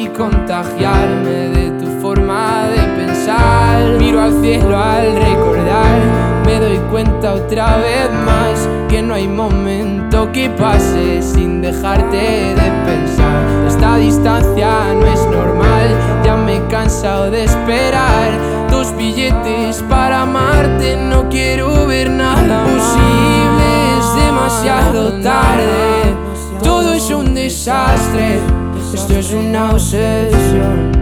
y contagiarme de tu forma de pensar. Miro al cielo al recordar, me doy cuenta otra vez más que no hay momento que pase sin dejarte de pensar. Esta distancia no es normal, ya me he cansado de esperar. 2 billetes para amarte, no quiero ver nada posible, es demasiado tarde. Todo es un desastre, esto es una obsesión.